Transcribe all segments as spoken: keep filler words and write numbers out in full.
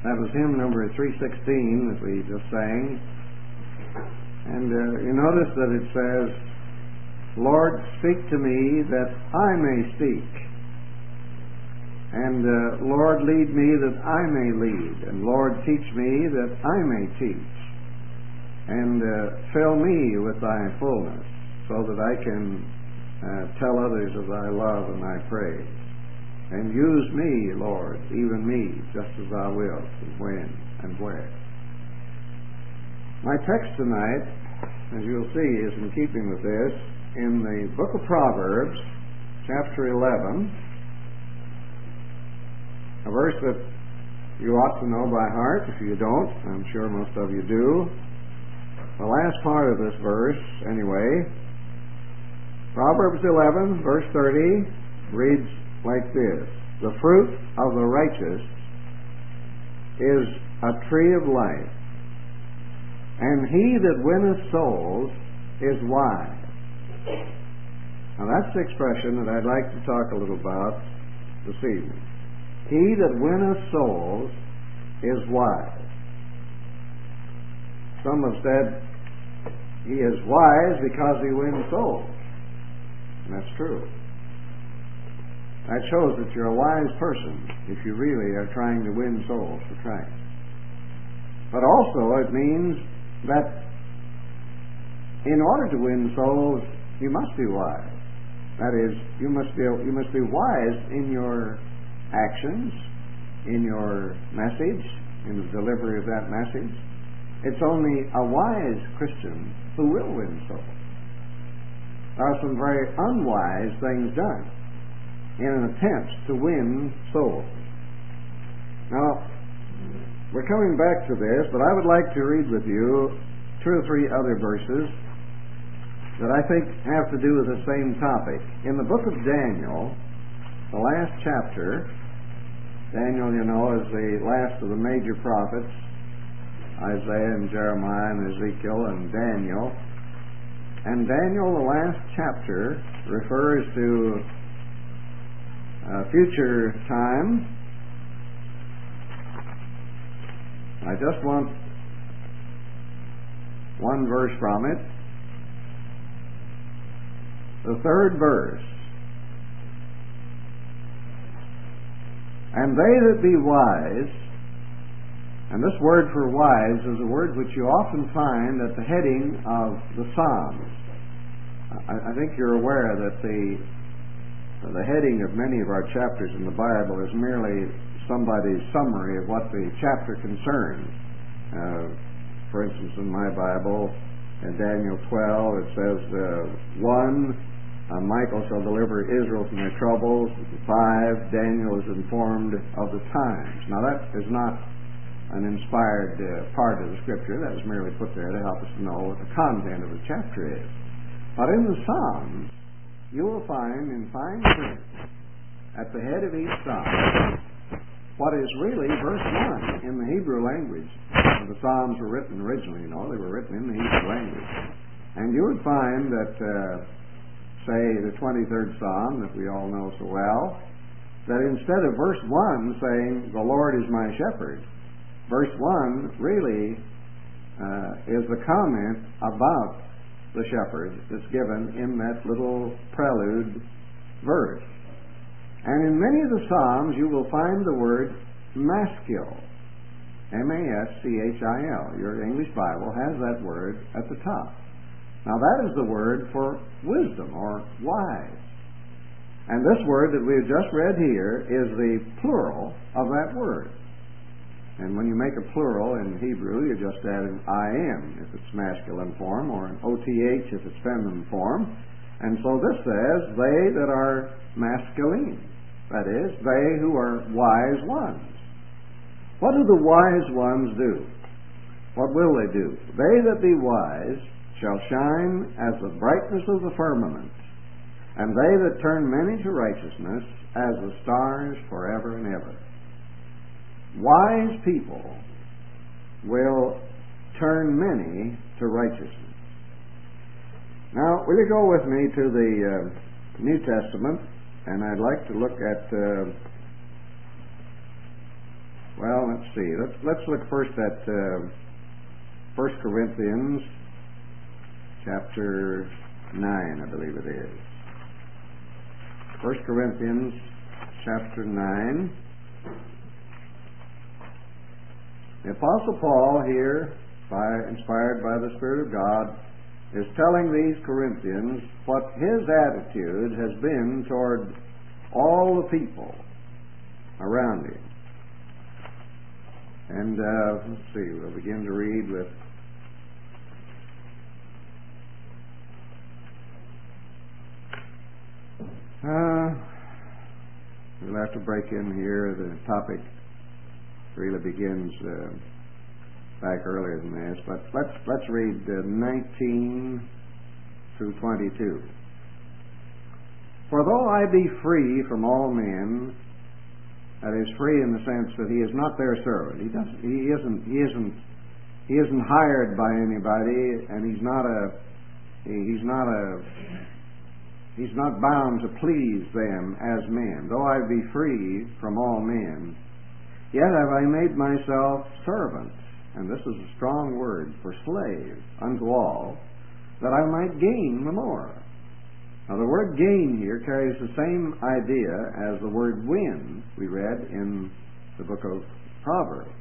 That was hymn number three sixteen that we just sang. And uh, you notice that it says, Lord, speak to me that I may speak. And uh, Lord, lead me that I may lead. And Lord, teach me that I may teach. And uh, fill me with thy fullness, so that I can uh, tell others of thy love and thy praise. And use me, Lord, even me, just as thou wilt, and when and where. My text tonight, as you'll see, is in keeping with this, in the book of Proverbs, chapter eleven, a verse that you ought to know by heart. If you don't, I'm sure most of you do. The last part of this verse, anyway, Proverbs eleven, verse thirty, reads like this: the fruit of the righteous is a tree of life, and he that winneth souls is wise. Now that's the expression that I'd like to talk a little about this evening. He that winneth souls is wise. Some have said he is wise because he wins souls. And that's true. That shows that you're a wise person if you really are trying to win souls for Christ. But also it means that in order to win souls, you must be wise. That is, you must be you must be wise in your actions, in your message, in the delivery of that message. It's only a wise Christian who will win souls. There are some very unwise things done in an attempt to win souls. Now, we're coming back to this, but I would like to read with you two or three other verses that I think have to do with the same topic. In the book of Daniel, the last chapter, Daniel, you know, is the last of the major prophets, Isaiah and Jeremiah and Ezekiel and Daniel. And Daniel, the last chapter, refers to Uh, future time. I just want one verse from it. The third verse. And they that be wise, and this word for wise is a word which you often find at the heading of the Psalms. I, I think you're aware that the The heading of many of our chapters in the Bible is merely somebody's summary of what the chapter concerns. Uh, for instance, in my Bible, in Daniel twelve, it says, uh, one, uh, Michael shall deliver Israel from their troubles. Five, Daniel is informed of the times. Now that is not an inspired uh, part of the Scripture. That is merely put there to help us to know what the content of the chapter is. But in the Psalms, you will find in fine print at the head of each psalm what is really verse one in the Hebrew language. The Psalms were written originally, you know, they were written in the Hebrew language. And you would find that, uh, say, the twenty-third Psalm that we all know so well, that instead of verse one saying, the Lord is my shepherd, verse one really uh, is the comment about the shepherd that's given in that little prelude verse. And in many of the Psalms you will find the word maskil, M A S C H I L. Your English Bible has that word at the top. Now that is the word for wisdom or wise. And this word that we've just read here is the plural of that word. And when you make a plural in Hebrew, you just add an I am if it's masculine form, or an O T H if it's feminine form. And so this says, they that are masculine. That is, they who are wise ones. What do the wise ones do? What will they do? They that be wise shall shine as the brightness of the firmament, and they that turn many to righteousness as the stars forever and ever. Wise people will turn many to righteousness. Now, will you go with me to the uh, New Testament, and I'd like to look at uh, well, let's see. Let's let's look first at uh, First Corinthians chapter nine, I believe it is. First Corinthians chapter nine. The Apostle Paul here, by, inspired by the Spirit of God, is telling these Corinthians what his attitude has been toward all the people around him. And uh, let's see, we'll begin to read with uh, we'll have to break in here. The topic really begins uh, back earlier than this, but let's let's read uh, nineteen through twenty-two. For though I be free from all men, that is, free in the sense that he is not their servant. He doesn't. He isn't. He isn't. He isn't hired by anybody, and he's not a. He's not a. He's not bound to please them as men. Though I be free from all men, yet have I made myself servant, and this is a strong word, for slave unto all, that I might gain the more. Now the word gain here carries the same idea as the word win we read in the book of Proverbs.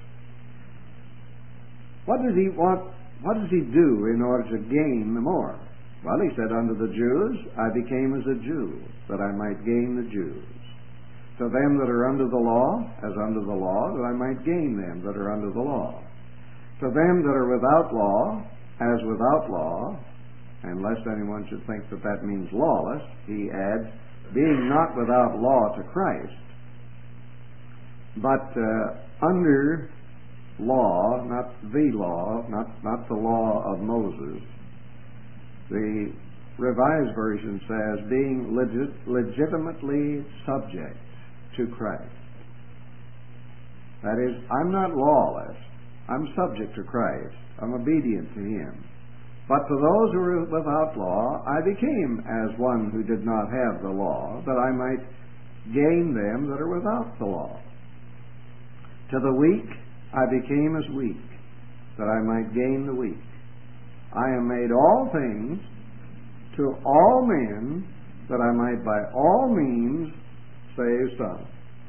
What does he want? What does he do in order to gain the more? Well, he said, unto the Jews I became as a Jew, that I might gain the Jews. To them that are under the law, as under the law, that I might gain them that are under the law. To them that are without law, as without law, and lest anyone should think that that means lawless, he adds, being not without law to Christ, but uh, under law, not the law, not, not the law of Moses. The Revised Version says, being legit, legitimately subject to Christ. That is, I'm not lawless. I'm subject to Christ. I'm obedient to Him. But to those who are without law, I became as one who did not have the law, that I might gain them that are without the law. To the weak, I became as weak, that I might gain the weak. I am made all things to all men, that I might by all means save some.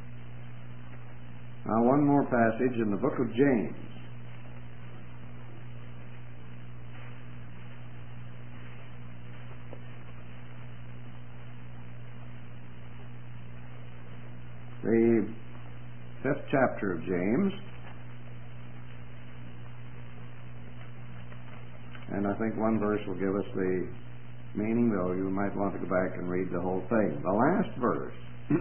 Now, one more passage in the book of James. The fifth chapter of James. And I think one verse will give us the meaning, though you might want to go back and read the whole thing. The last verse.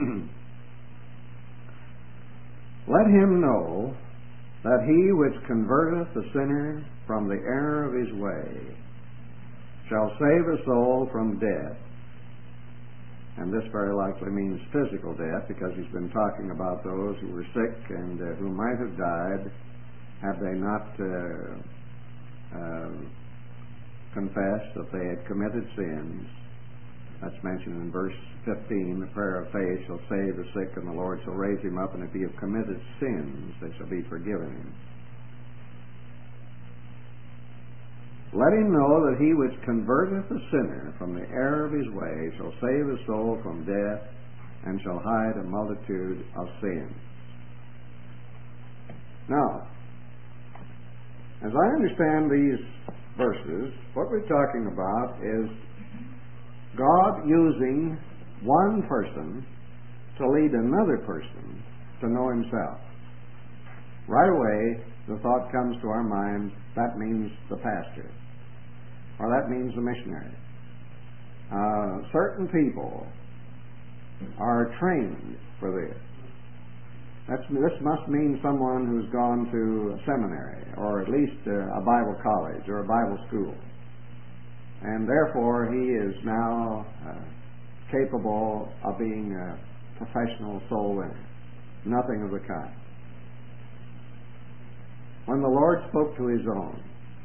Let him know that he which converteth the sinner from the error of his way shall save a soul from death. And this very likely means physical death, because he's been talking about those who were sick and uh, who might have died had they not uh, uh, confessed that they had committed sins. That's mentioned in verse fifteen. The prayer of faith shall save the sick, and the Lord shall raise him up, and if he have committed sins, they shall be forgiven him. Let him know that he which converteth the sinner from the error of his way shall save his soul from death, and shall hide a multitude of sins. Now, as I understand these verses, what we're talking about is God using one person to lead another person to know Himself. Right away, the thought comes to our mind, that means the pastor, or that means the missionary. Uh, certain people are trained for this. That's, this must mean someone who's gone to a seminary, or at least uh, a Bible college, or a Bible school. And therefore, he is now uh, capable of being a professional soul winner. Nothing of the kind. When the Lord spoke to His own,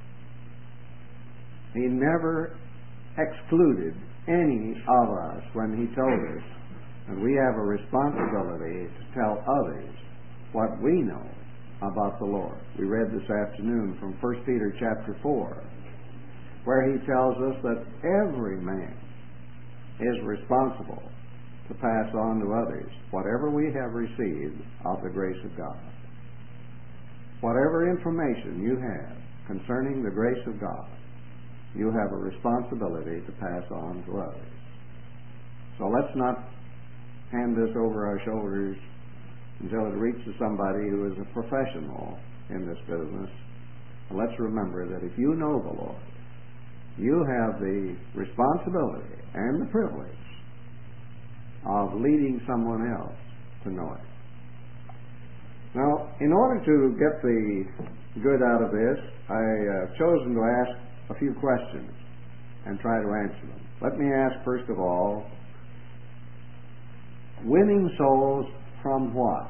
He never excluded any of us when He told us that we have a responsibility to tell others what we know about the Lord. We read this afternoon from First Peter chapter four, where he tells us that every man is responsible to pass on to others whatever we have received of the grace of God. Whatever information you have concerning the grace of God, you have a responsibility to pass on to others. So let's not hand this over our shoulders until it reaches somebody who is a professional in this business. And let's remember that if you know the Lord, you have the responsibility and the privilege of leading someone else to know it. Now, in order to get the good out of this, I have uh, chosen to ask a few questions and try to answer them. Let me ask, first of all, winning souls from what?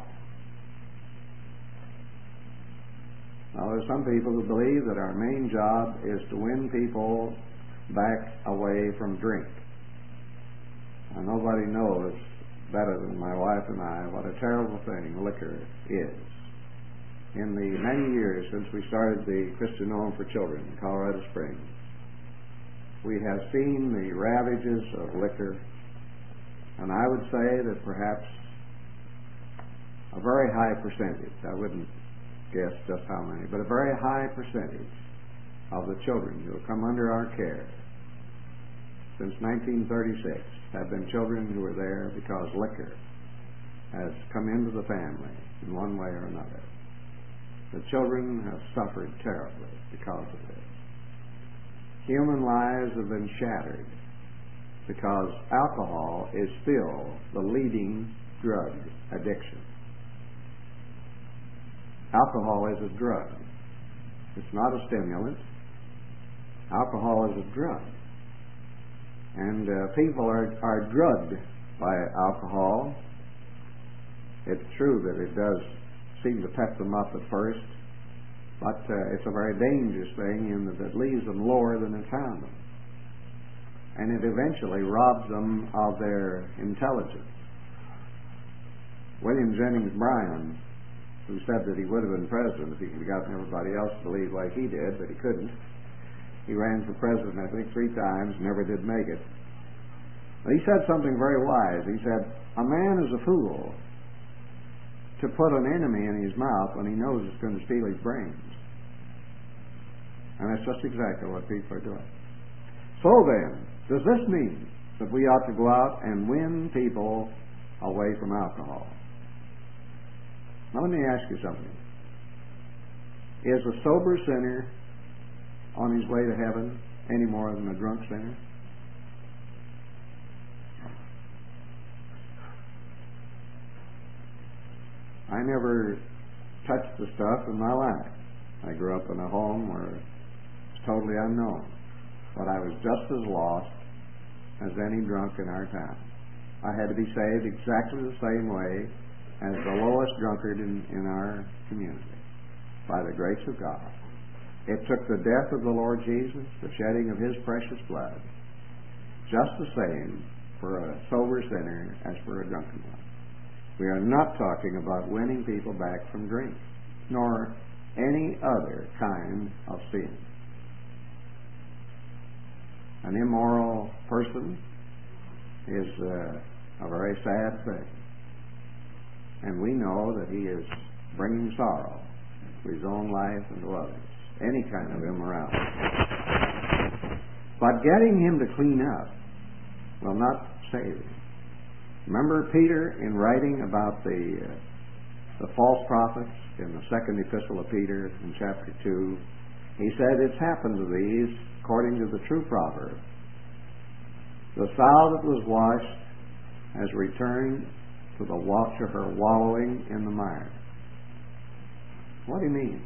Now, there are some people who believe that our main job is to win people back away from drink. Now, nobody knows better than my wife and I what a terrible thing liquor is. In the many years since we started the Christian Home for Children in Colorado Springs, we have seen the ravages of liquor, and I would say that perhaps a very high percentage, I wouldn't guess just how many, but a very high percentage of the children who have come under our care since nineteen thirty-six have been children who were there because liquor has come into the family in one way or another. The children have suffered terribly because of this. Human lives have been shattered because alcohol is still the leading drug addiction. Alcohol is a drug. It's not a stimulant. Alcohol is a drug. And uh, people are, are drugged by alcohol. It's true that it does seem to pep them up at first, but uh, it's a very dangerous thing in that it leaves them lower than it found them. And it eventually robs them of their intelligence. William Jennings Bryan, who said that he would have been president if he could have gotten everybody else to believe like he did, but he couldn't. He ran for president, I think, three times, never did make it. But he said something very wise. He said, a man is a fool to put an enemy in his mouth when he knows it's going to steal his brains. And that's just exactly what people are doing. So then, does this mean that we ought to go out and win people away from alcohol? Now let me ask you something. Is a sober sinner on his way to heaven any more than a drunk sinner? I never touched the stuff in my life. I grew up in a home where it's totally unknown. But I was just as lost as any drunk in our town. I had to be saved exactly the same way as the lowest drunkard in, in our community, by the grace of God. It took the death of the Lord Jesus, the shedding of His precious blood, just the same for a sober sinner as for a drunken one. We are not talking about winning people back from drink, nor any other kind of sin. An immoral person is uh, a very sad thing. And we know that he is bringing sorrow to his own life and to others. Any kind of immorality. But getting him to clean up will not save him. Remember Peter in writing about the uh, the false prophets in the second epistle of Peter in chapter two, he said, it's happened to these according to the true proverb. The sow that was washed has returned to the wa- to her wallowing in the mire. What do you mean?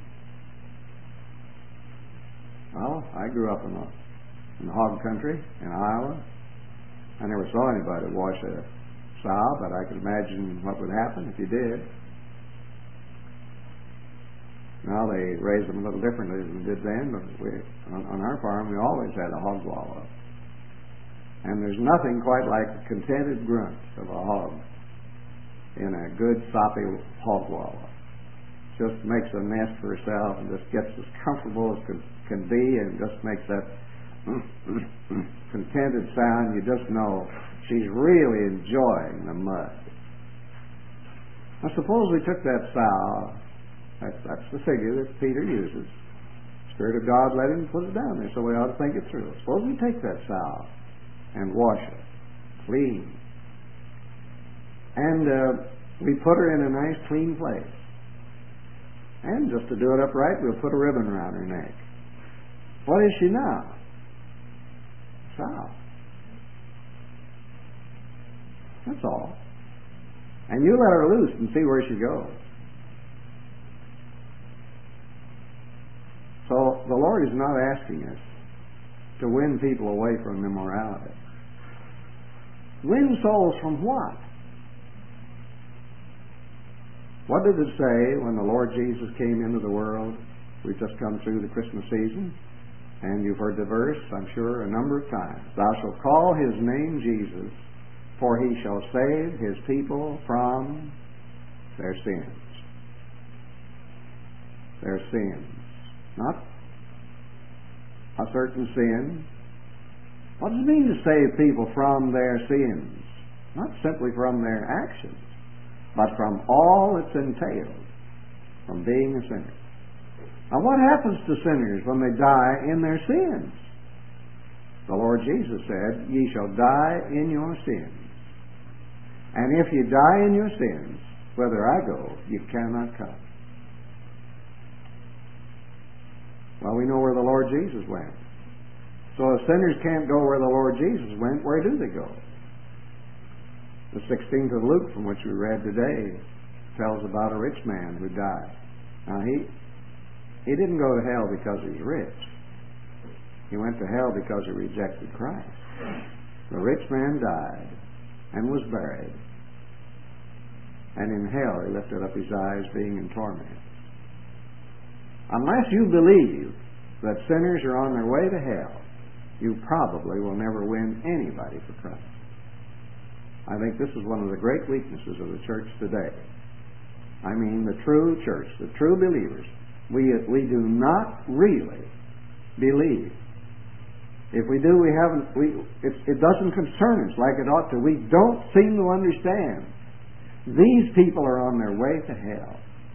Well, I grew up in the, in the hog country in Iowa. I never saw anybody wash a sow, but I could imagine what would happen if you did. Now they raise them a little differently than they did then, but we, on, on our farm we always had a hog wallow. And there's nothing quite like the contented grunt of a hog in a good soppy hog wallow. just makes a nest for herself and just gets as comfortable as can, can be and just makes that contented sound. You just know she's really enjoying the mud. Now suppose we took that sow, that's, that's the figure that Peter uses. Spirit of God let him put it down there, so we ought to think it through. Suppose we take that sow and wash it clean. And uh, we put her in a nice clean place. And just to do it upright, we'll put a ribbon around her neck. What is she now? Sow. That's all. And you let her loose and see where she goes. So the Lord is not asking us to win people away from immorality. Win souls from what? What did it say when the Lord Jesus came into the world? We've just come through the Christmas season, and you've heard the verse, I'm sure, a number of times. Thou shalt call his name Jesus, for he shall save his people from their sins. Their sins. Not a certain sin. What does it mean to save people from their sins? Not simply from their actions, but from all that's entailed from being a sinner. Now what happens to sinners when they die in their sins? The Lord Jesus said, ye shall die in your sins. And if you die in your sins, whither I go, you cannot come. Well, we know where the Lord Jesus went. So if sinners can't go where the Lord Jesus went, where do they go? The sixteenth of Luke, from which we read today, tells about a rich man who died. Now, he he didn't go to hell because he was rich. He went to hell because he rejected Christ. The rich man died and was buried. And in hell he lifted up his eyes, being in torment. Unless you believe that sinners are on their way to hell, you probably will never win anybody for Christ. I think this is one of the great weaknesses of the church today. I mean, the true church, the true believers. We, we do not really believe. If we do, we haven't. We, it, it doesn't concern us like it ought to. We don't seem to understand. These people are on their way to hell.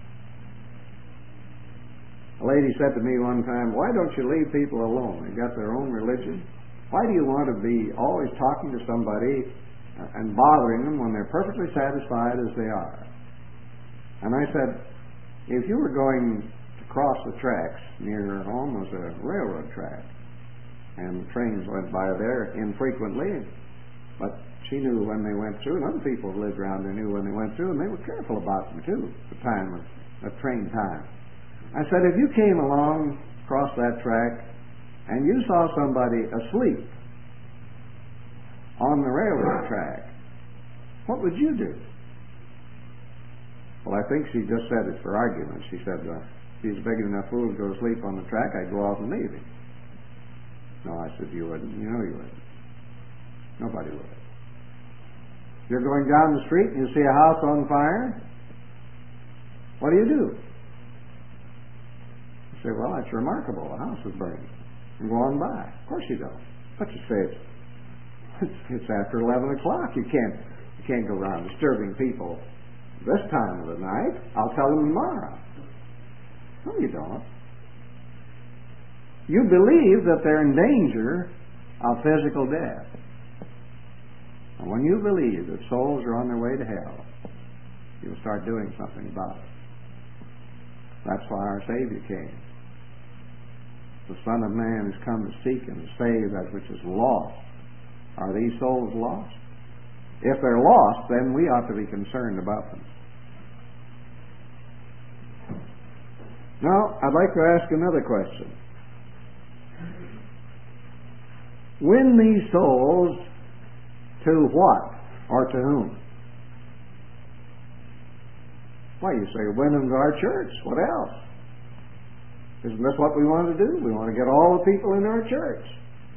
A lady said to me one time, why don't you leave people alone? They've got their own religion. Why do you want to be always talking to somebody and bothering them when they're perfectly satisfied as they are? And I said, if you were going to cross the tracks, near her home was a railroad track, and the trains went by there infrequently, but she knew when they went through, and other people who lived around there knew when they went through, and they were careful about them too, the time of, of train time. I said, if you came along across that track and you saw somebody asleep on the railroad track, what would you do? Well, I think she just said it for argument. She said, well, if he's a big enough fool to go to sleep on the track, I'd go off and leave him. No, I said, you wouldn't. You know you wouldn't. Nobody would. You're going down the street and you see a house on fire, what do you do? You say, well, that's remarkable. The house is burning. And go on by. Of course you don't. But you say, it's, it's after eleven o'clock. You can't, you can't go around disturbing people this time of the night. I'll tell them tomorrow. No, you don't. You believe that they're in danger of physical death. And when you believe that souls are on their way to hell, you'll start doing something about it. That's why our Savior came. The Son of Man has come to seek and to save that which is lost. Are these souls lost? If they're lost, then we ought to be concerned about them. Now, I'd like to ask another question. Win these souls to what or to whom? Why, you say, win them to our church. What else? Isn't this what we want to do? We want to get all the people in our church.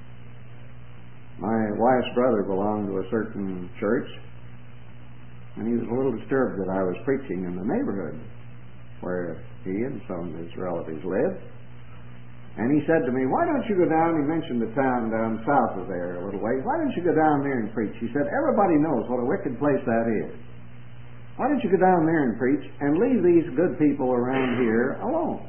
My wife's brother belonged to a certain church, and he was a little disturbed that I was preaching in the neighborhood where he and some of his relatives lived. And he said to me, why don't you go down, he mentioned the town down south of there a little ways, why don't you go down there and preach? He said, everybody knows what a wicked place that is. Why don't you go down there and preach and leave these good people around here alone?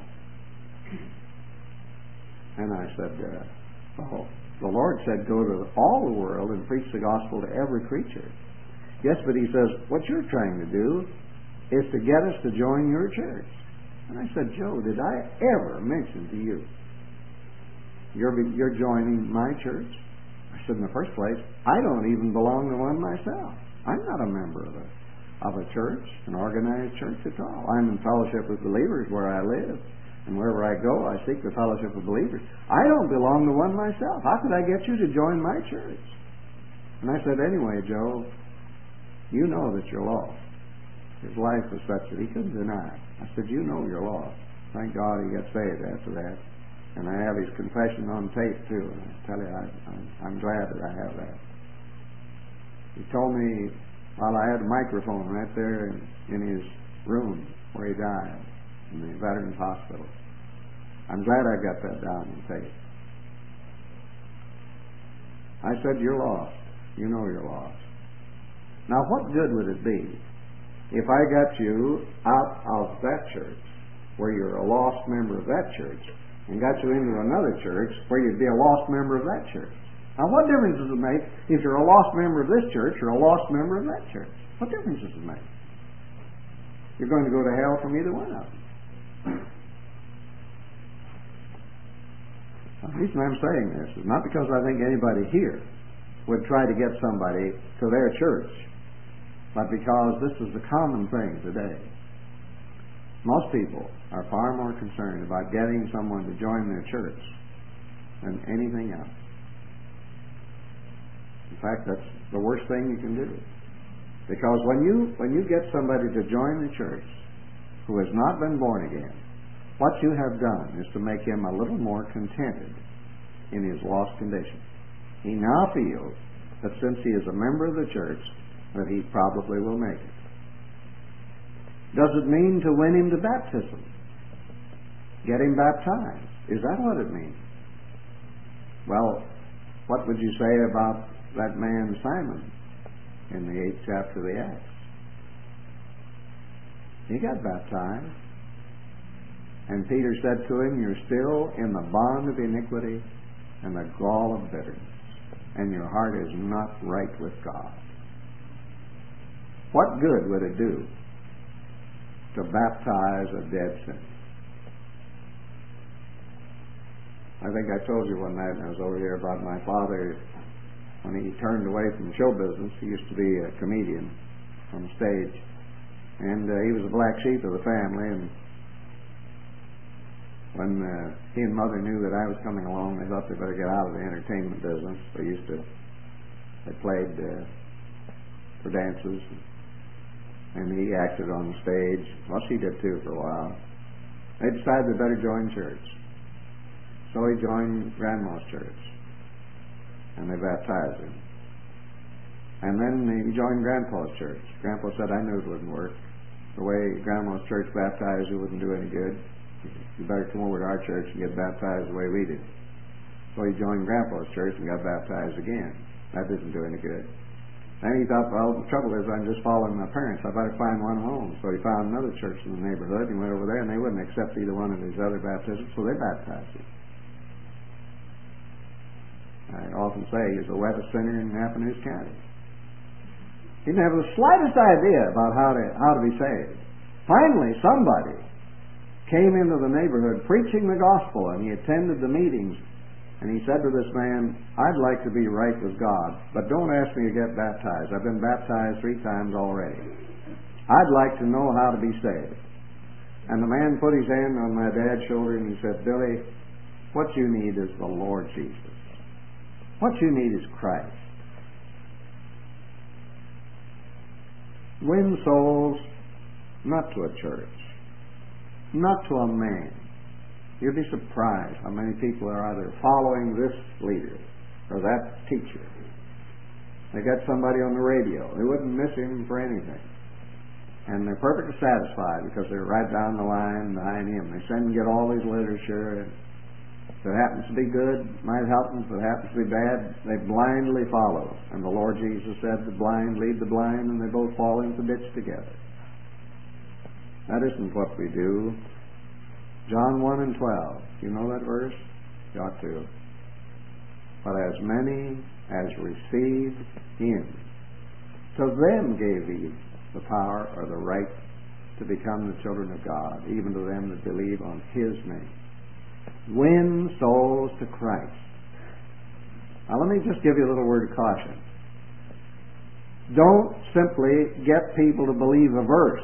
And I said, uh, oh, the Lord said go to all the world and preach the gospel to every creature. Yes, but he says, what you're trying to do is to get us to join your church. And I said, Joe, did I ever mention to you You're, you're joining my church? I said, in the first place, I don't even belong to one myself. I'm not a member of a, of a church, an organized church at all. I'm in fellowship with believers where I live. And wherever I go, I seek the fellowship of believers. I don't belong to one myself. How could I get you to join my church? And I said, anyway, Joe, you know that you're lost. His life was such that he couldn't deny it. I said, you know you're lost. Thank God he got saved after that. And I have his confession on tape, too. And I tell you, I, I'm, I'm glad that I have that. He told me, while I had a microphone right there in, in his room where he died, in the Veterans Hospital. I'm glad I got that down on tape. I said, you're lost. You know you're lost. Now, what good would it be if I got you out of that church, where you're a lost member of that church, and got you into another church where you'd be a lost member of that church? Now, what difference does it make if you're a lost member of this church or a lost member of that church? What difference does it make? You're going to go to hell from either one of them. The reason I'm saying this is not because I think anybody here would try to get somebody to their church, but because this is a common thing today. Most people are far more concerned about getting someone to join their church than anything else. In fact, that's the worst thing you can do. Because when you when you get somebody to join the church who has not been born again, what you have done is to make him a little more contented in his lost condition. He now feels that since he is a member of the church, that he probably will make it. Does it mean to win him to baptism? Get him baptized? Is that what it means? Well, what would you say about that man Simon in the eighth chapter of the Acts? He got baptized. And Peter said to him, you're still in the bond of iniquity and the gall of bitterness, and your heart is not right with God. What good would it do to baptize a dead sinner? I think I told you one night when I was over here about my father, when he turned away from the show business. He used to be a comedian on the stage, and uh, he was a black sheep of the family. And when uh, he and Mother knew that I was coming along, they thought they better get out of the entertainment business. They used to, they played uh, for dances, and he acted on the stage. Well, she did too for a while. They decided they better join church. So he joined Grandma's church, and they baptized him. And then he joined Grandpa's church. Grandpa said, I knew it wouldn't work. The way Grandma's church baptized you wouldn't do any good. You better come over to our church and get baptized the way we did. So he joined Grandpa's church and got baptized again. That didn't do any good. Then he thought, well, the trouble is I'm just following my parents. I better find one home. So he found another church in the neighborhood and went over there, and they wouldn't accept either one of his other baptisms, so they baptized him. I often say he's the wettest sinner in Napa-News County. He didn't have the slightest idea about how to how to be saved. Finally, somebody came into the neighborhood preaching the gospel, and he attended the meetings, and he said to this man, I'd like to be right with God, but don't ask me to get baptized. I've been baptized three times already. I'd like to know how to be saved. And the man put his hand on my dad's shoulder and he said, Billy, what you need is the Lord Jesus. What you need is Christ. Win souls not to a church, not to a man. You'd be surprised how many people are either following this leader or that teacher. They got somebody on the radio. They wouldn't miss him for anything. and they're perfectly satisfied because they're right down the line behind him. They send and get all his literature, and if it happens to be good, might help them. If it happens to be bad, they blindly follow. And the Lord Jesus said, the blind lead the blind, and they both fall into the ditch together. That isn't what we do. John one and twelve. You know that verse? You ought to. But as many as received him, to them gave he the power or the right to become the children of God, even to them that believe on his name. Win souls to Christ. Now let me just give you a little word of caution. Don't simply get people to believe a verse.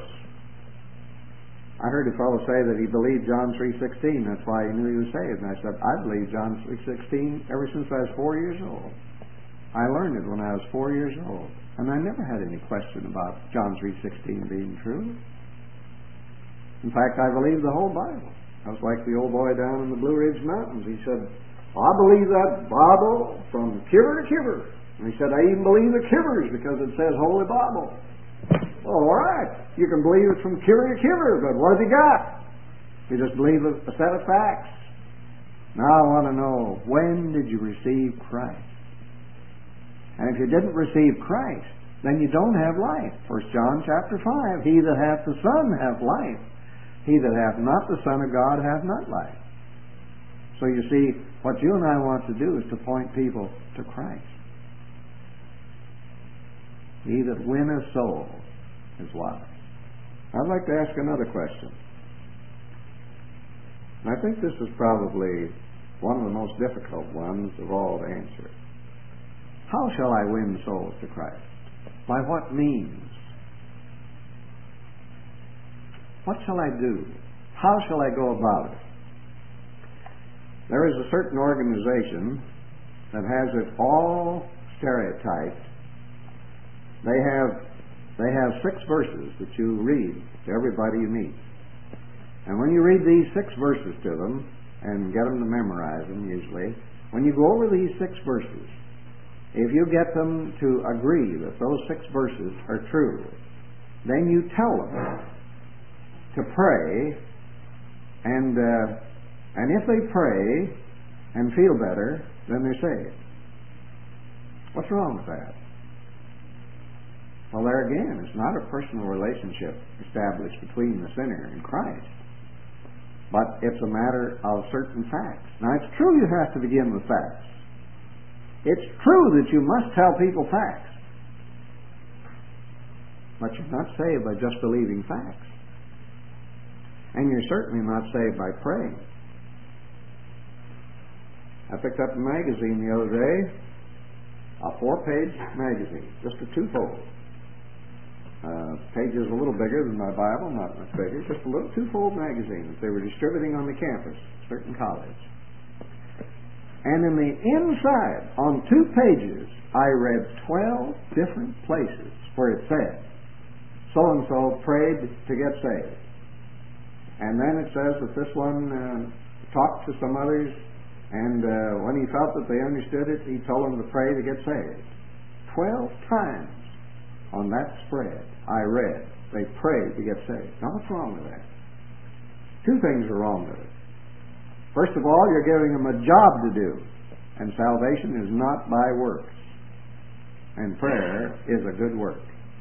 I heard a fellow say that he believed John three sixteen. That's why he knew he was saved. And I said, I believed John three sixteen ever since I was four years old. I learned it when I was four years old. And I never had any question about John three sixteen being true. In fact, I believed the whole Bible. I was like the old boy down in the Blue Ridge Mountains. He said, I believe that Bible from kiver to kiver. And he said, I even believe the kivers because it says Holy Bible. Well, all right. You can believe it from kiver to kiver, but what has he got? You just believe a set of facts. Now I want to know, when did you receive Christ? And if you didn't receive Christ, then you don't have life. First John chapter five, he that hath the Son hath life. He that hath not the Son of God hath not life. So you see, what you and I want to do is to point people to Christ. He that winneth soul is wise. I'd like to ask another question. And I think this is probably one of the most difficult ones of all to answer. How shall I win souls to Christ? By what means? What shall I do? How shall I go about it? There is a certain organization that has it all stereotyped. They have they have six verses that you read to everybody you meet. And when you read these six verses to them and get them to memorize them usually, when you go over these six verses, if you get them to agree that those six verses are true, then you tell them to pray, and uh, and if they pray and feel better, then they're saved. What's wrong with that? Well, there again, it's not a personal relationship established between the sinner and Christ, but it's a matter of certain facts. Now, it's true you have to begin with facts. It's true that you must tell people facts, but you're not saved by just believing facts. And you're certainly not saved by praying. I picked up a magazine the other day, a four-page magazine, just a two-fold. Uh, page is a little bigger than my Bible, not much bigger, just a little two-fold magazine that they were distributing on the campus, a certain college. And in the inside, on two pages, I read twelve different places where it said, so-and-so prayed to get saved. And then it says that this one uh, talked to some others, and uh, when he felt that they understood it, he told them to pray to get saved. Twelve times on that spread I read, they prayed to get saved. Now what's wrong with that? Two things are wrong with it. First of all, you're giving them a job to do, and salvation is not by works, and prayer is a good work.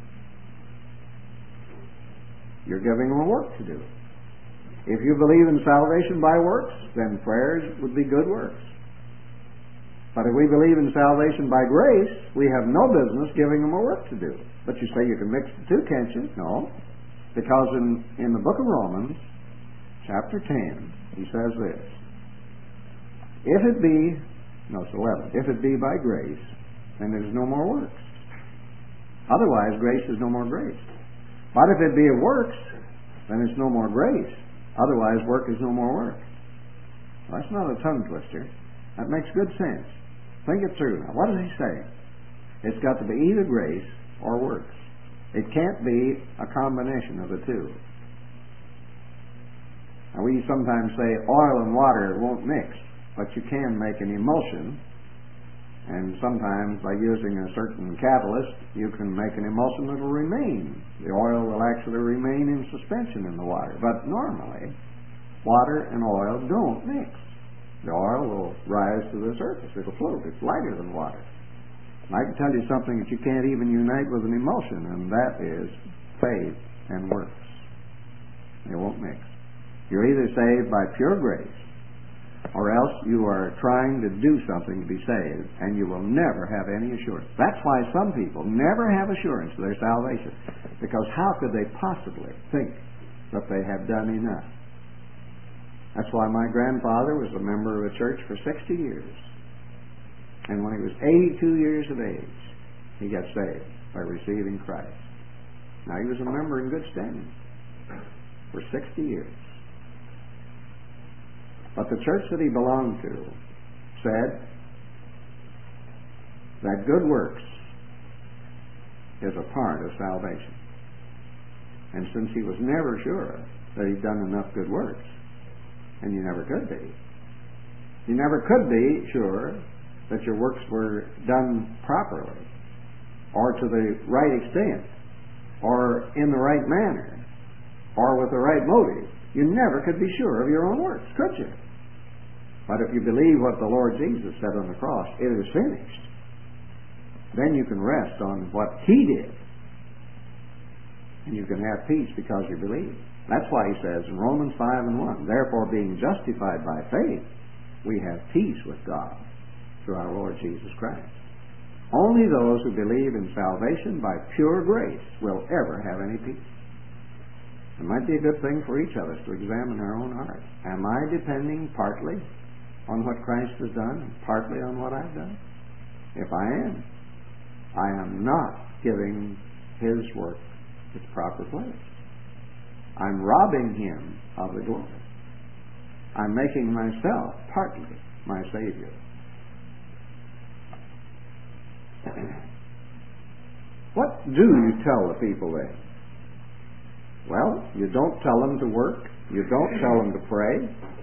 You're giving them a work to do. If you believe in salvation by works, then prayers would be good works. But if we believe in salvation by grace, we have no business giving them a work to do. But you say you can mix the two, can't you? No. Because in, in the book of Romans, chapter ten, he says this. If it be, no, it's eleven, if it be by grace, then there's no more works. Otherwise, grace is no more grace. But if it be of works, then it's no more grace. Otherwise, work is no more work. Well, that's not a tongue twister. That makes good sense. Think it through. Now, what does he say? It's got to be either grace or works. It can't be a combination of the two. Now, we sometimes say oil and water won't mix, but you can make an emulsion And sometimes by using a certain catalyst, you can make an emulsion that will remain. The oil will actually remain in suspension in the water. But normally, water and oil don't mix. The oil will rise to the surface. It'll float. It's lighter than water. And I can tell you something that you can't even unite with an emulsion, and that is faith and works. They won't mix. You're either saved by pure grace, or else you are trying to do something to be saved, and you will never have any assurance. That's why some people never have assurance of their salvation, because how could they possibly think that they have done enough? That's why my grandfather was a member of a church for sixty years. And when he was eighty-two years of age, he got saved by receiving Christ. Now, he was a member in good standing for sixty years. But the church that he belonged to said that good works is a part of salvation. And since he was never sure that he'd done enough good works, and you never could be. You never could be sure that your works were done properly, or to the right extent, or in the right manner, or with the right motive. You never could be sure of your own works, could you? But if you believe what the Lord Jesus said on the cross, it is finished, then you can rest on what He did. And you can have peace because you believe. That's why he says in Romans five and one, therefore being justified by faith, we have peace with God through our Lord Jesus Christ. Only those who believe in salvation by pure grace will ever have any peace. It might be a good thing for each of us to examine our own hearts. Am I depending partly on what Christ has done and partly on what I've done? If I am, I am not giving His work its proper place. I'm robbing Him of the glory. I'm making myself partly my Savior. What do you tell the people then? Well, you don't tell them to work. You don't tell them to pray.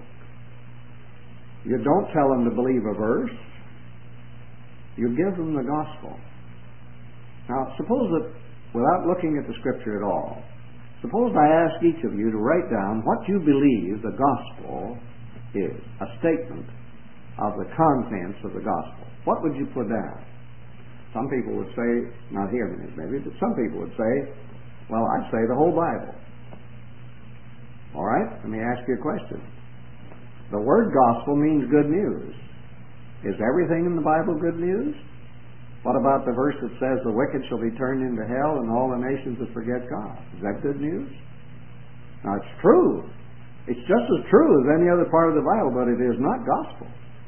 You don't tell them to believe a verse. You give them the gospel. Now, suppose that without looking at the Scripture at all, suppose I ask each of you to write down what you believe the gospel is, a statement of the contents of the gospel. What would you put down? Some people would say, not here maybe, but some people would say, well, I'd say the whole Bible. All right, let me ask you a question. The word gospel means good news. Is everything in the Bible good news? What about the verse that says the wicked shall be turned into hell and all the nations that forget God? Is that good news? Now, it's true. It's just as true as any other part of the Bible, but it is not gospel.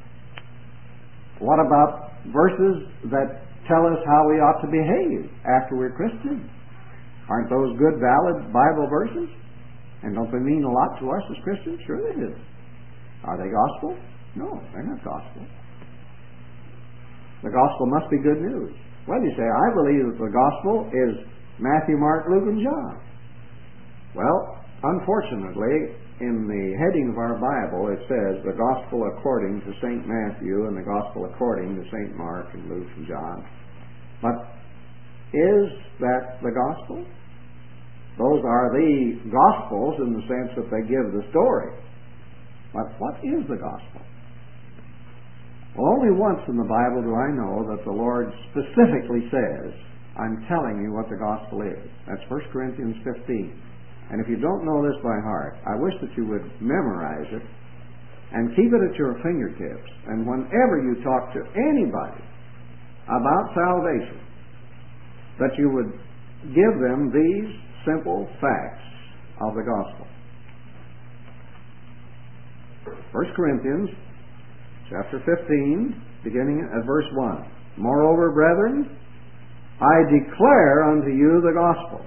What about verses that tell us how we ought to behave after we're Christians? Aren't those good, valid Bible verses? And don't they mean a lot to us as Christians? Sure they do. Are they gospel? No, they're not gospel. The gospel must be good news. Well, you say, I believe that the gospel is Matthew, Mark, Luke, and John. Well, unfortunately, in the heading of our Bible, it says the gospel according to Saint Matthew and the gospel according to Saint Mark and Luke and John. But is that the gospel? Those are the gospels in the sense that they give the story. But what is the gospel? Well, only once in the Bible do I know that the Lord specifically says, I'm telling you what the gospel is. That's First Corinthians fifteen. And if you don't know this by heart, I wish that you would memorize it and keep it at your fingertips. And whenever you talk to anybody about salvation, that you would give them these simple facts of the gospel. First Corinthians chapter fifteen, beginning at verse one. Moreover, brethren, I declare unto you the gospel.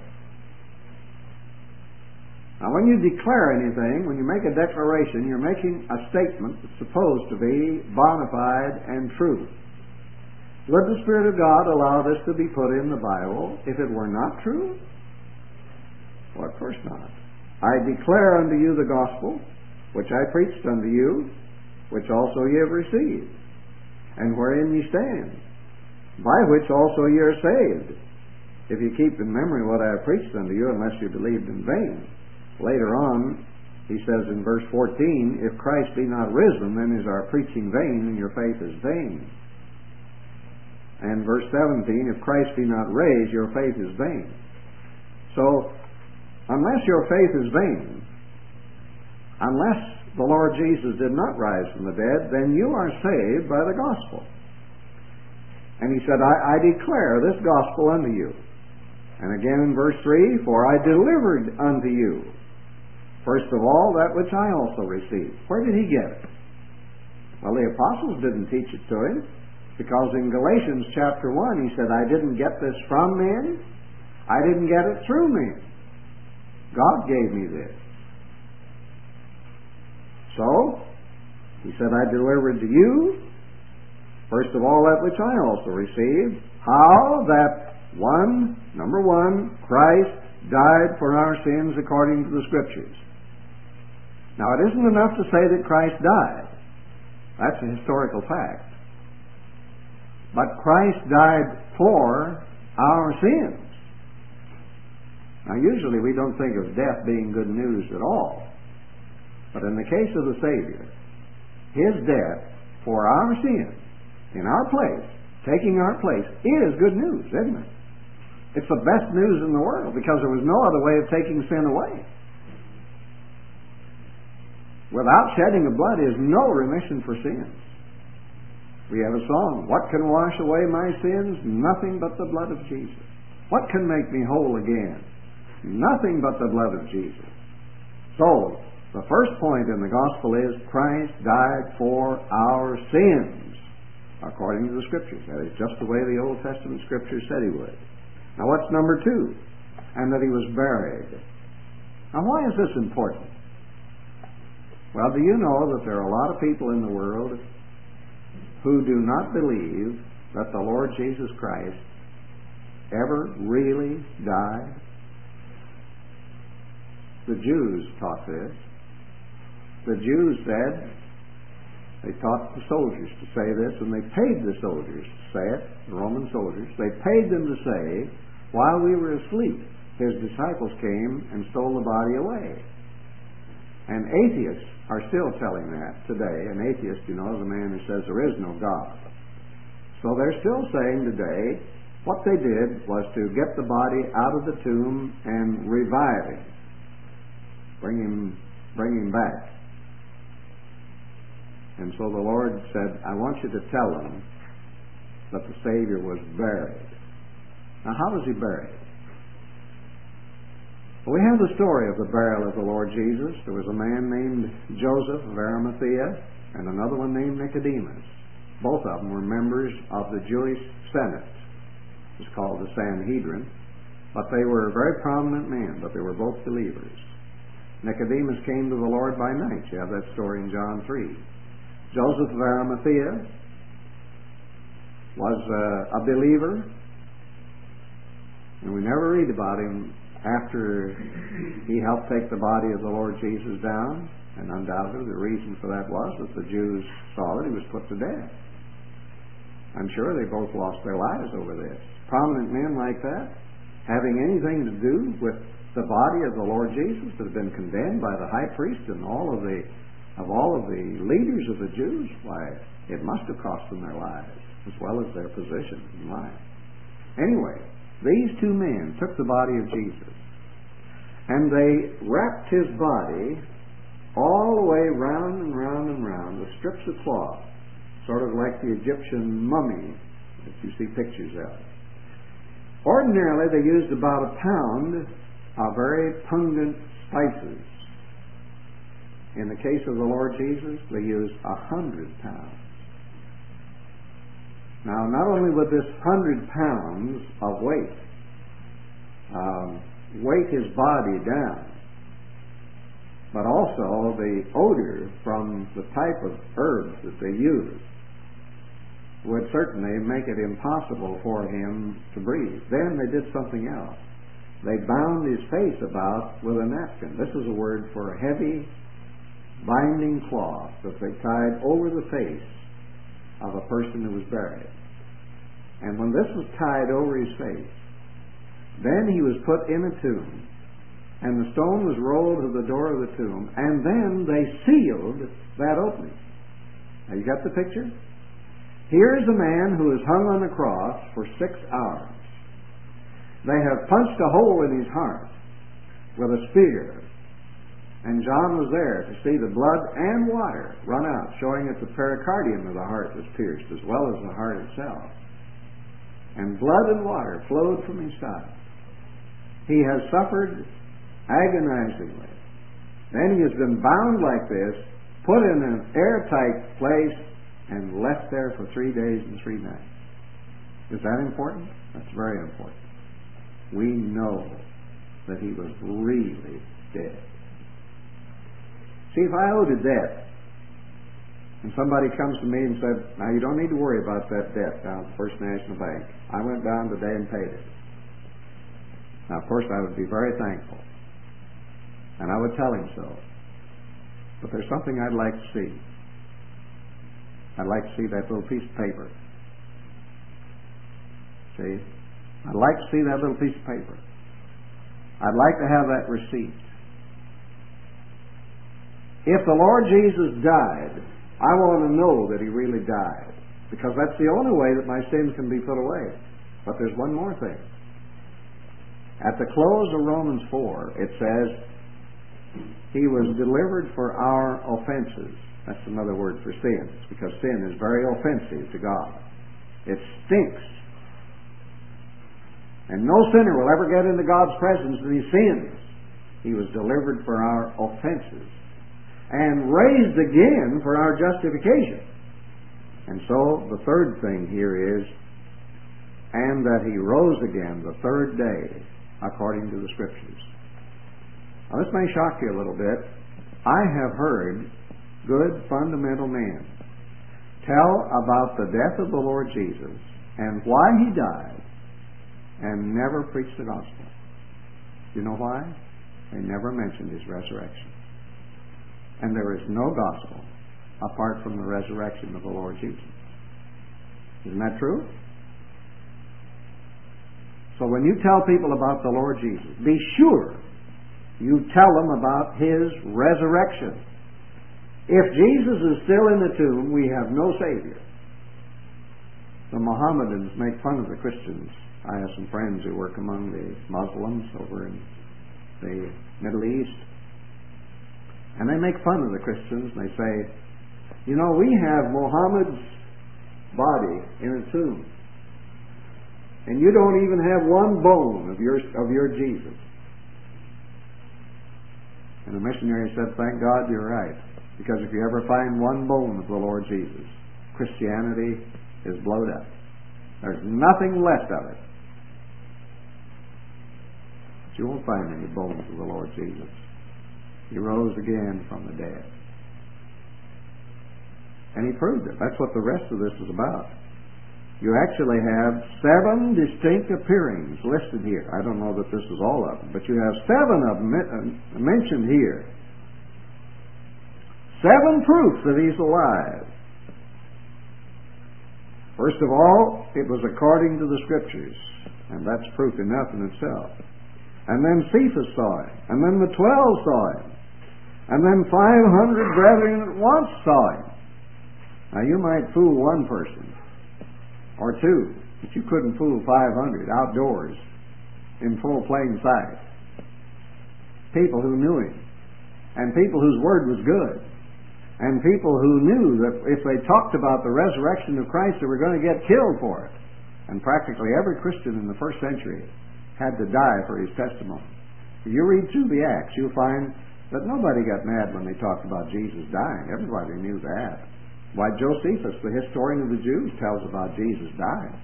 Now, when you declare anything, when you make a declaration, you're making a statement that's supposed to be bona fide and true. Would the Spirit of God allow this to be put in the Bible if it were not true? Well, of course not. I declare unto you the gospel, which I preached unto you, which also ye have received, and wherein ye stand, by which also ye are saved, if ye keep in memory what I have preached unto you, unless you believed in vain. Later on, he says in verse fourteen, if Christ be not risen, then is our preaching vain, and your faith is vain. And verse seventeen, if Christ be not raised, your faith is vain. So, unless your faith is vain, unless the Lord Jesus did not rise from the dead, then you are saved by the gospel. And he said, I, I declare this gospel unto you. And again in verse three, for I delivered unto you, first of all, that which I also received. Where did he get it? Well, the apostles didn't teach it to him, because in Galatians chapter one, he said, I didn't get this from men, I didn't get it through men. God gave me this. So, he said, I delivered to you, first of all, that which I also received, how that one, number one, Christ died for our sins according to the Scriptures. Now, it isn't enough to say that Christ died. That's a historical fact. But Christ died for our sins. Now, usually we don't think of death being good news at all. But in the case of the Savior, His death for our sins, in our place, taking our place, is good news, isn't it? It's the best news in the world, because there was no other way of taking sin away. Without shedding of blood is no remission for sins. We have a song, what can wash away my sins? Nothing but the blood of Jesus. What can make me whole again? Nothing but the blood of Jesus. So, the first point in the gospel is Christ died for our sins, according to the Scriptures. That is just the way the Old Testament Scriptures said He would. Now, what's number two? And that He was buried. Now, why is this important? Well, do you know that there are a lot of people in the world who do not believe that the Lord Jesus Christ ever really died? The Jews taught this. The Jews said, they taught the soldiers to say this, and they paid the soldiers to say it, the Roman soldiers. They paid them to say, while we were asleep, His disciples came and stole the body away. And atheists are still telling that today. An atheist, you know, is a man who says there is no God. So they're still saying today, what they did was to get the body out of the tomb and revive him. Bring him, bring him back. And so the Lord said, I want you to tell them that the Savior was buried. Now, how was He buried? Well, we have the story of the burial of the Lord Jesus. There was a man named Joseph of Arimathea and another one named Nicodemus. Both of them were members of the Jewish Senate. It's called the Sanhedrin. But they were very prominent men, but they were both believers. Nicodemus came to the Lord by night. You have that story in John three. Joseph of Arimathea was uh, a believer, and we never read about him after he helped take the body of the Lord Jesus down, and undoubtedly the reason for that was that the Jews saw that He was put to death. I'm sure they both lost their lives over this. Prominent men like that, having anything to do with the body of the Lord Jesus that had been condemned by the high priest and all of the of all of the leaders of the Jews, why, it must have cost them their lives, as well as their position in life. Anyway, these two men took the body of Jesus, and they wrapped His body all the way round and round and round with strips of cloth, sort of like the Egyptian mummy that you see pictures of. Ordinarily, they used about a pound of very pungent spices. In the case of the Lord Jesus, they used a hundred pounds. Now, not only would this hundred pounds of weight um, weight His body down, but also the odor from the type of herbs that they used would certainly make it impossible for Him to breathe. Then they did something else. They bound His face about with a napkin. This is a word for a heavy binding cloth that they tied over the face of a person who was buried. And when this was tied over his face, then he was put in a tomb, and the stone was rolled to the door of the tomb, and then they sealed that opening. Now you got the picture? Here's a man who is hung on the cross for six hours. They have punched a hole in his heart with a spear, and John was there to see the blood and water run out, showing that the pericardium of the heart was pierced as well as the heart itself. And blood and water flowed from his side. He has suffered agonizingly. Then he has been bound like this, put in an airtight place, and left there for three days and three nights. Is that important? That's very important. We know that he was really dead. See, if I owed a debt, and somebody comes to me and said, now you don't need to worry about that debt down at the First National Bank. I went down today and paid it. Now, of course, I would be very thankful. And I would tell him so. But there's something I'd like to see. I'd like to see that little piece of paper. See? I'd like to see that little piece of paper. I'd like to have that receipt. If the Lord Jesus died, I want to know that he really died, because that's the only way that my sins can be put away. But there's one more thing. At the close of Romans four, it says, he was delivered for our offenses. That's another word for sins, because sin is very offensive to God. It stinks. And no sinner will ever get into God's presence and he sins. He was delivered for our offenses and raised again for our justification. And so the third thing here is, and that he rose again the third day according to the Scriptures. Now this may shock you a little bit. I have heard good fundamental men tell about the death of the Lord Jesus and why he died and never preached the gospel. You know why? They never mentioned his resurrection. And there is no gospel apart from the resurrection of the Lord Jesus. Isn't that true? So when you tell people about the Lord Jesus, be sure you tell them about his resurrection. If Jesus is still in the tomb, we have no Savior. The Mohammedans make fun of the Christians. I have some friends who work among the Muslims over in the Middle East. And they make fun of the Christians, and they say, you know, we have Muhammad's body in a tomb, and you don't even have one bone of your, of your Jesus. And the missionary said, thank God you're right, because if you ever find one bone of the Lord Jesus, Christianity is blowed up. There's nothing left of it. But you won't find any bones of the Lord Jesus. He rose again from the dead. And he proved it. That's what the rest of this is about. You actually have seven distinct appearings listed here. I don't know that this is all of them, but you have seven of them mentioned here. Seven proofs that he's alive. First of all, it was according to the Scriptures, and that's proof enough in itself. And then Cephas saw him, and then the twelve saw him, and then five hundred brethren at once saw him. Now you might fool one person or two, but you couldn't fool five hundred outdoors in full plain sight. People who knew him, and people whose word was good, and people who knew that if they talked about the resurrection of Christ, they were going to get killed for it. And practically every Christian in the first century had to die for his testimony. If you read through the Acts, you'll find that nobody got mad when they talked about Jesus dying. Everybody knew that. Why, Josephus, the historian of the Jews, tells about Jesus dying.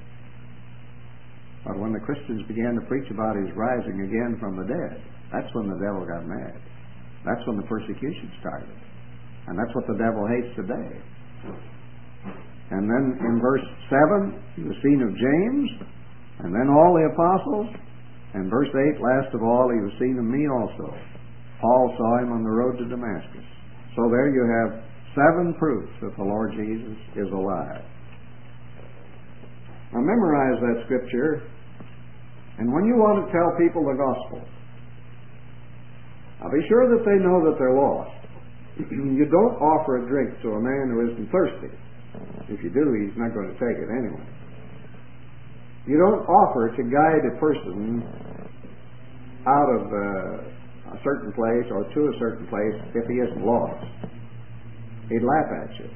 But when the Christians began to preach about his rising again from the dead, that's when the devil got mad. That's when the persecution started. And that's what the devil hates today. And then in verse seven, he was seen of James, and then all the apostles. And verse eight, last of all, he was seen of me also. Paul saw him on the road to Damascus. So there you have Seven proofs that the Lord Jesus is alive. Now memorize that scripture, and when you want to tell people the gospel, now be sure that they know that they're lost. You don't offer a drink to a man who isn't thirsty. If you do, he's not going to take it anyway. You don't offer to guide a person out of uh, a certain place or to a certain place if he isn't lost. He'd laugh at you.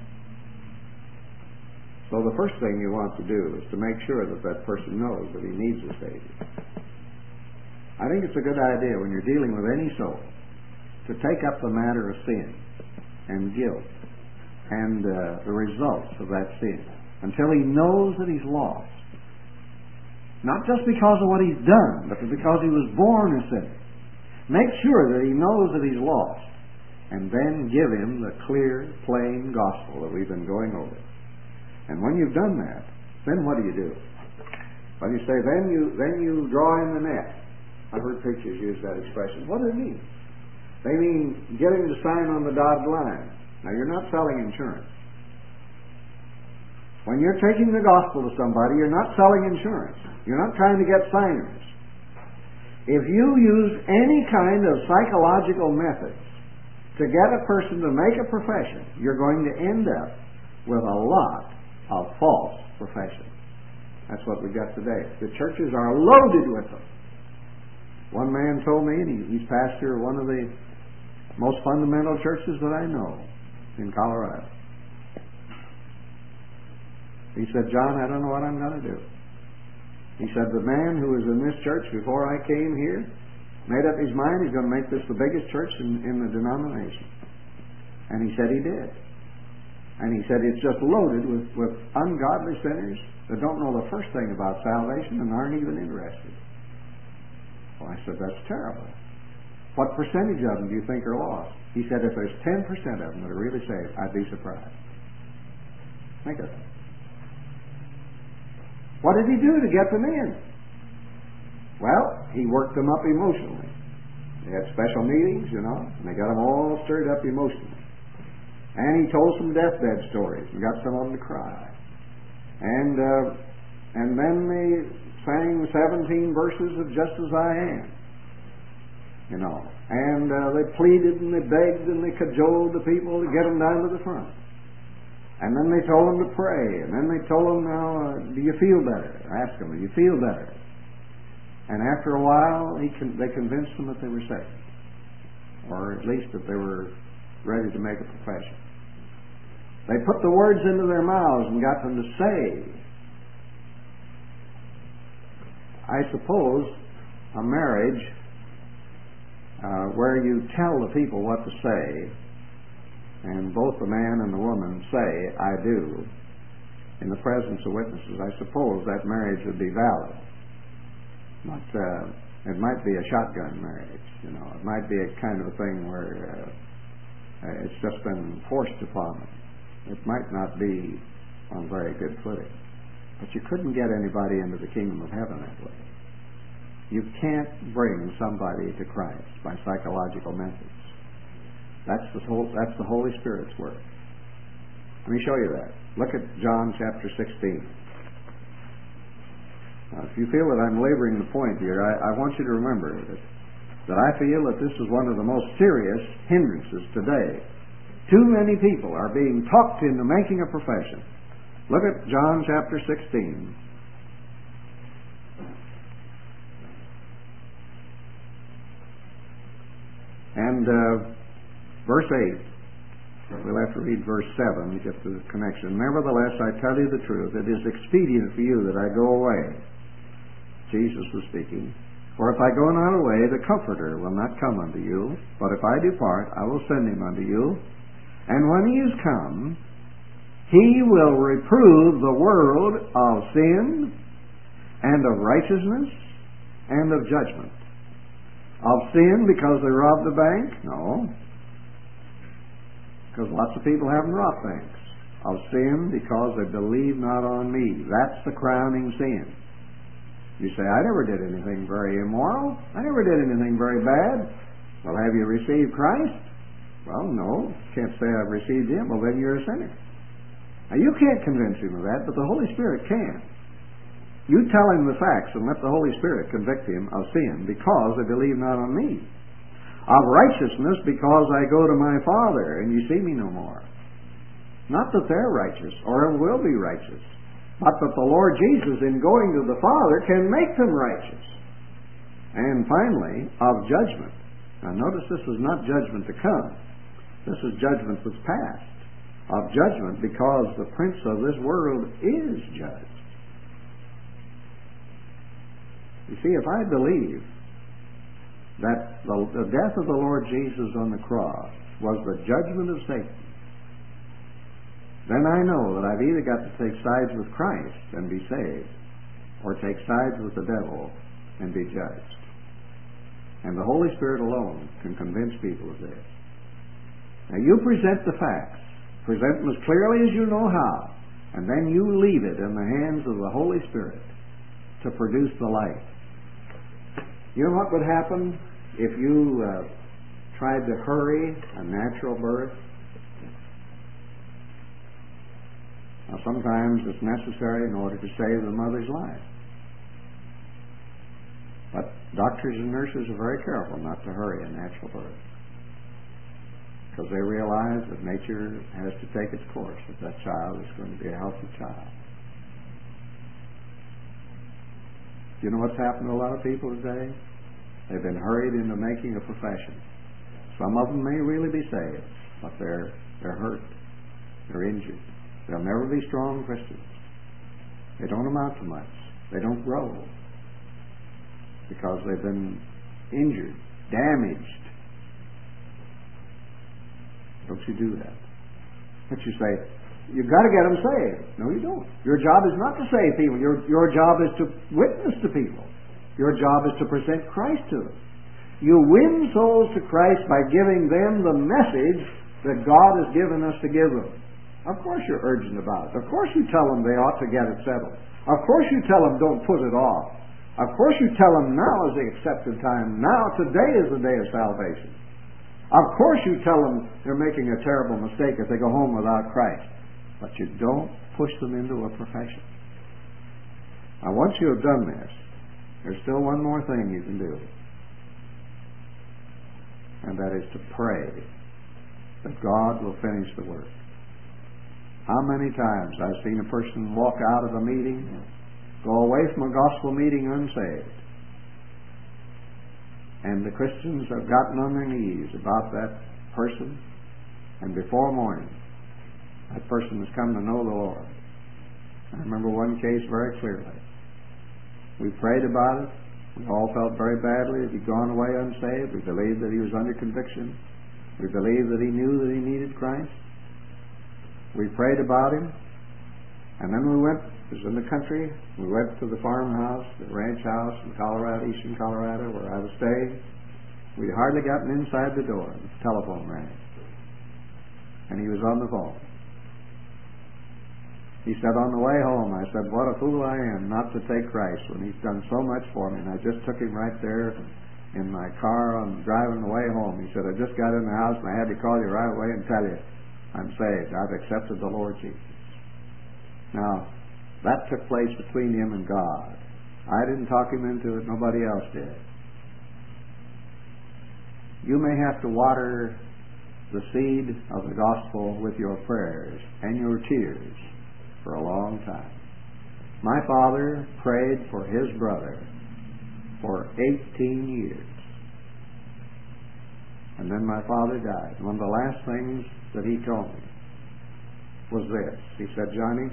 So the first thing you want to do is to make sure that that person knows that he needs a Savior. I think it's a good idea when you're dealing with any soul to take up the matter of sin and guilt and uh, the results of that sin until he knows that he's lost. Not just because of what he's done, but because he was born a sinner. Make sure that he knows that he's lost, and then give him the clear, plain gospel that we've been going over. And when you've done that, then what do you do? Well, you say, then you then you draw in the net. I've heard preachers use that expression. What do they mean? They mean get him to sign on the dotted line. Now, you're not selling insurance. When you're taking the gospel to somebody, you're not selling insurance. You're not trying to get signers. If you use any kind of psychological methods to get a person to make a profession, you're going to end up with a lot of false professions. That's what we've got today. The churches are loaded with them. One man told me, and he, he's pastor of one of the most fundamental churches that I know in Colorado. He said, John, I don't know what I'm going to do. He said, the man who was in this church before I came here made up his mind he's going to make this the biggest church in, in the denomination. And he said he did. And he said it's just loaded with, with ungodly sinners that don't know the first thing about salvation and aren't even interested. Well, I said, that's terrible. What percentage of them do you think are lost? He said, if there's ten percent of them that are really saved, I'd be surprised. Think of it. What did he do to get them in? Well, he worked them up emotionally. They had special meetings, you know, and they got them all stirred up emotionally. And he told some deathbed stories and got some of them to cry. And uh, and then they sang seventeen verses of Just As I Am, you know. And uh, they pleaded and they begged and they cajoled the people to get them down to the front. And then they told them to pray. And then they told them, now, uh, do you feel better? Ask them, do you feel better? And after a while, he con- they convinced them that they were saved. Or at least that they were ready to make a profession. They put the words into their mouths and got them to say. I suppose a marriage uh, where you tell the people what to say, and both the man and the woman say, I do, in the presence of witnesses, I suppose that marriage would be valid. But uh, it might be a shotgun marriage, you know. It might be a kind of a thing where uh, it's just been forced upon them. It might not be on very good footing. But you couldn't get anybody into the kingdom of heaven that way. You can't bring somebody to Christ by psychological methods. That's the whole, that's the Holy Spirit's work. Let me show you that. Look at John chapter sixteen. Now, if you feel that I'm laboring the point here, I, I want you to remember that, that I feel that this is one of the most serious hindrances today. Too many people are being talked into making a profession. Look at John chapter sixteen. And uh, verse eight. We'll have to read verse seven to get the connection. Nevertheless, I tell you the truth. It is expedient for you that I go away. Jesus was speaking. For if I go not away, the Comforter will not come unto you. But if I depart, I will send him unto you. And when he is come, he will reprove the world of sin and of righteousness and of judgment. Of sin because they robbed the bank? No. Because lots of people haven't robbed banks. Of sin because they believe not on me. That's the crowning sin. You say, I never did anything very immoral. I never did anything very bad. Well, have you received Christ? Well, no, can't say I've received Him. Well, then you're a sinner. Now, you can't convince him of that, but the Holy Spirit can. You tell him the facts and let the Holy Spirit convict him of sin because they believe not on me. Of righteousness because I go to my Father and you see me no more. Not that they're righteous or will be righteous, but that the Lord Jesus in going to the Father can make them righteous. And finally, of judgment. Now notice this is not judgment to come. This is judgment that's past. Of judgment because the prince of this world is judged. You see, if I believe that the, the death of the Lord Jesus on the cross was the judgment of Satan, then I know that I've either got to take sides with Christ and be saved, or take sides with the devil and be judged. And the Holy Spirit alone can convince people of this. Now you present the facts. Present them as clearly as you know how, and then you leave it in the hands of the Holy Spirit to produce the light. You know what would happen if you uh, tried to hurry a natural birth? Now, sometimes it's necessary in order to save the mother's life. But doctors and nurses are very careful not to hurry a natural birth, because they realize that nature has to take its course, that that child is going to be a healthy child. You know what's happened to a lot of people today? They've been hurried into making a profession. Some of them may really be saved, but they're, they're hurt. They're injured. They'll never be strong Christians. They don't amount to much. They don't grow because they've been injured, damaged. Don't you do that. But you say, you've got to get them saved. No, you don't. Your job is not to save people. Your, your job is to witness to people. Your job is to present Christ to them. You win souls to Christ by giving them the message that God has given us to give them. Of course you're urgent about it. Of course you tell them they ought to get it settled. Of course you tell them don't put it off. Of course you tell them now is the accepted time. Now, today is the day of salvation. Of course you tell them they're making a terrible mistake if they go home without Christ. But you don't push them into a profession. Now, once you have done this, there's still one more thing you can do. And that is to pray that God will finish the work. How many times I've seen a person walk out of a meeting, go away from a gospel meeting unsaved. And the Christians have gotten on their knees about that person, and before morning, that person has come to know the Lord. I remember one case very clearly. We prayed about it. We all felt very badly that he'd gone away unsaved. We believed that he was under conviction. We believed that he knew that he needed Christ. We prayed about him. And then we went, it was in the country, we went to the farmhouse, the ranch house in Colorado, eastern Colorado, where I was staying. We'd hardly gotten inside the door. The telephone rang. And he was on the phone. He said, on the way home, I said, what a fool I am not to take Christ when he's done so much for me. And I just took him right there in my car on driving the way home. He said, I just got in the house and I had to call you right away and tell you I'm saved. I've accepted the Lord Jesus. Now, that took place between him and God. I didn't talk him into it. Nobody else did. You may have to water the seed of the gospel with your prayers and your tears for a long time. My father prayed for his brother for eighteen years. And then my father died. One of the last things that he told me was this. He said, Johnny,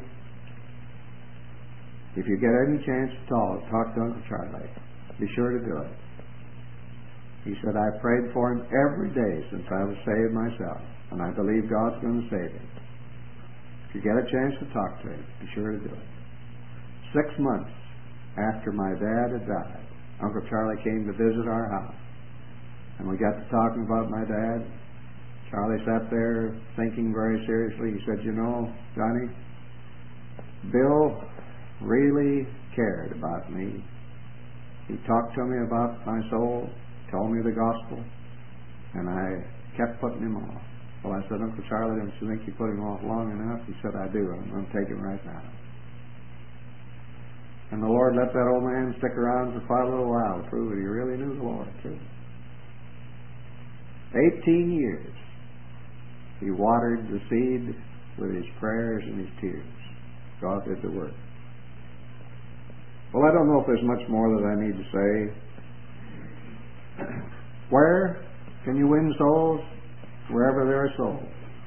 if you get any chance to talk, talk to Uncle Charlie, be sure to do it. He said, I prayed for him every day since I was saved myself, and I believe God's going to save him. If you get a chance to talk to him, be sure to do it. Six months after my dad had died, Uncle Charlie came to visit our house, and we got to talking about my dad. Charlie sat there thinking very seriously. He said, you know, Johnny, Bill really cared about me. He talked to me about my soul, told me the gospel, and I kept putting him off. Well, I said, Uncle Charlie, don't you think you put him off long enough? He said, I do. I'm going to take him right now. And the Lord let that old man stick around for quite a little while to prove that he really knew the Lord, too. Eighteen years. He watered the seed with his prayers and his tears. God did the work. Well, I don't know if there's much more that I need to say. Where can you win souls? Wherever there are souls.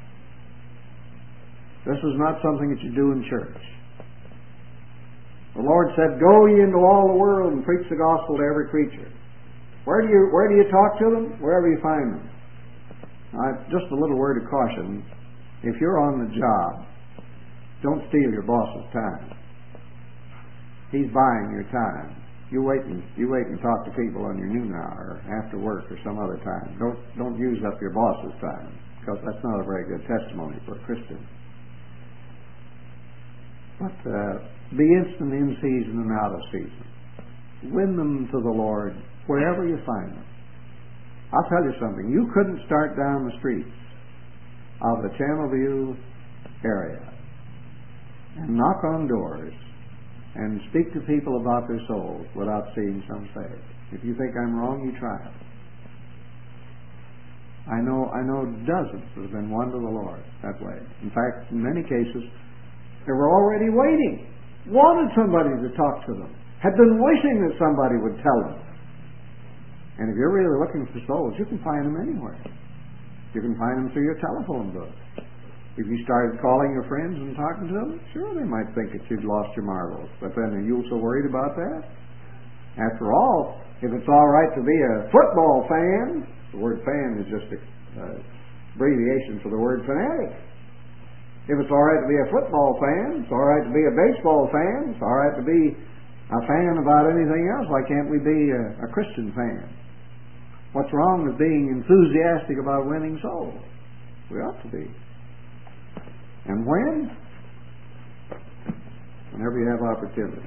This is not something that you do in church. The Lord said, go ye into all the world and preach the gospel to every creature. Where do you, where do you talk to them? Wherever you find them. Now, just a little word of caution. If you're on the job, don't steal your boss's time. He's buying your time. You wait and you wait and talk to people on your noon hour, or after work, or some other time. Don't don't use up your boss's time, because that's not a very good testimony for a Christian. But uh, be instant in season and out of season. Win them to the Lord wherever you find them. I'll tell you something. You couldn't start down the streets of the Channelview area and knock on doors and speak to people about their souls without seeing some saved. If you think I'm wrong, you try it. I know I know dozens that have been won to the Lord that way. In fact, in many cases, they were already waiting, wanted somebody to talk to them, had been wishing that somebody would tell them. And if you're really looking for souls, you can find them anywhere. You can find them through your telephone book. If you started calling your friends and talking to them, sure, they might think that you'd lost your marbles. But then are you so worried about that? After all, if it's all right to be a football fan, the word fan is just an uh, abbreviation for the word fanatic. If it's all right to be a football fan, it's all right to be a baseball fan, it's all right to be a fan about anything else, why can't we be a, a Christian fan? What's wrong with being enthusiastic about winning souls? We ought to be. And when? Whenever you have opportunity.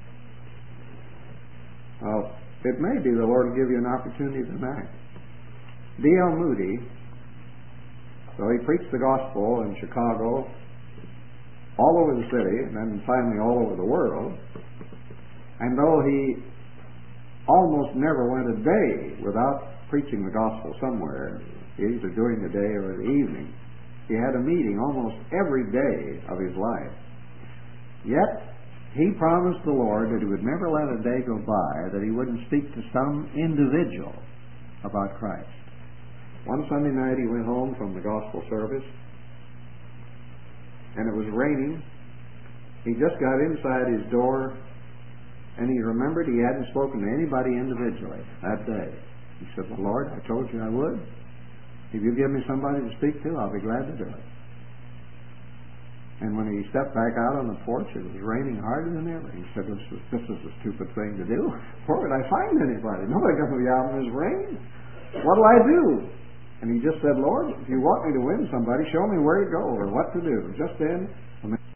Well, it may be the Lord will give you an opportunity tonight. D L Moody, so he preached the gospel in Chicago, all over the city, and then finally all over the world. And though he almost never went a day without preaching the gospel somewhere, either during the day or the evening, he had a meeting almost every day of his life. Yet, he promised the Lord that he would never let a day go by that he wouldn't speak to some individual about Christ. One Sunday night he went home from the gospel service, and it was raining. He just got inside his door, and he remembered he hadn't spoken to anybody individually that day. He said, well, Lord, I told you I would. If you give me somebody to speak to, I'll be glad to do it. And when he stepped back out on the porch, it was raining harder than ever. He said, this is, this is a stupid thing to do. Where would I find anybody? Nobody's going to be out in this rain. What'll I do? And he just said, Lord, if you want me to win somebody, show me where to go or what to do. Just then, a